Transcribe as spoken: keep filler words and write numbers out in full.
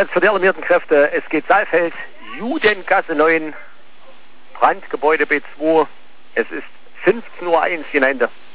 Einsatz für die alarmierten Kräfte. Es geht Saalfeld, Judengasse neun, Brandgebäude B zwei. Es ist fünfzehn Uhr eins hinein.